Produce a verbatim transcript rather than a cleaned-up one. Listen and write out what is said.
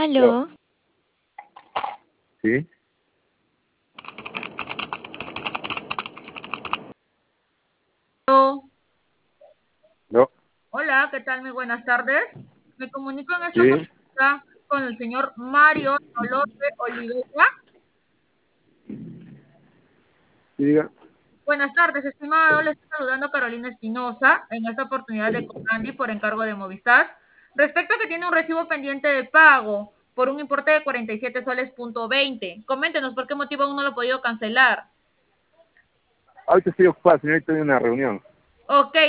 Yo, Aló, ¿sí? Yo, Hola, ¿qué tal? Muy buenas tardes. Me comunico en esta sí, oportunidad con el señor Mario Dolor de Oliveira. sí, diga. Buenas tardes, estimado. Le estoy saludando a Carolina Espinosa en esta oportunidad de Conandi por encargo de Movistar. Respecto a que tiene un recibo pendiente de pago por un importe de cuarenta y siete soles punto veinte. Coméntenos por qué motivo aún no lo ha podido cancelar. Ahorita estoy ocupado, señorita, en una reunión. Ok,